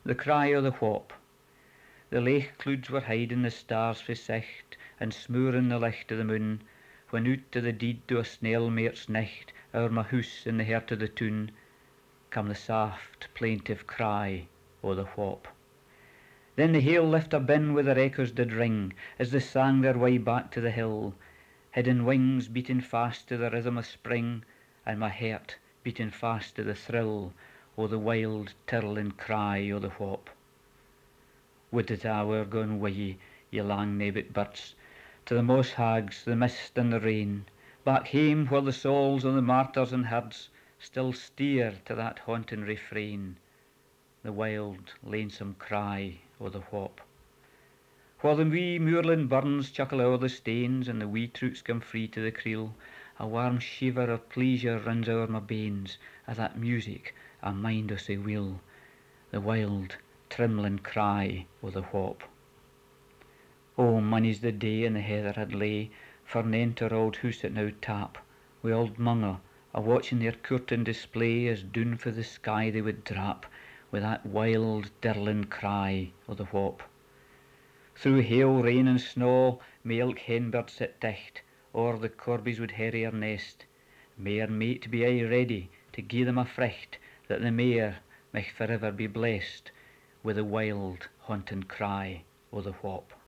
The cry o' the whaup. The lake clouds were hiding the stars frae sicht, and smooring the licht o' the moon, when out o' the deed o' a snail mare's nicht, ower my hoose in the heart o' the toun, cam the saft plaintive cry o' the whaup. Then the hale lift a bin where their echoes did ring, as they sang their way back to the hill, hidden wings beating fast to the rhythm of spring, and my heart beating fast to the thrill o' the wild tirling cry o' the whaup. Would that I were gone wi' ye, ye lang nabbit birds, to the moss hags, the mist and the rain, back hame where the souls o' the martyrs and herds still steer to that haunting refrain, the wild lonesome cry o' the whaup. While the wee moorland burns chuckle o'er the stains, and the wee troots come free to the creel, a warm shiver of pleasure runs o'er my banes, at that music I mind o' sae weel, the wild trimlin cry o' the whaup. Oh, mony's the day in the heather had lay, for nent our auld hoose at now tap, wi' auld Mungo a watching their courting display, as doon for the sky they would drap, wi' that wild dirlin cry o' the whaup. Through hail, rain, and snaw may ilk hen bird sit tight, or the corbies would harry her nest. May her mate be aye ready to gie them a fricht, that the mare may forever be blest, with the wild haunting cry o' the whaup.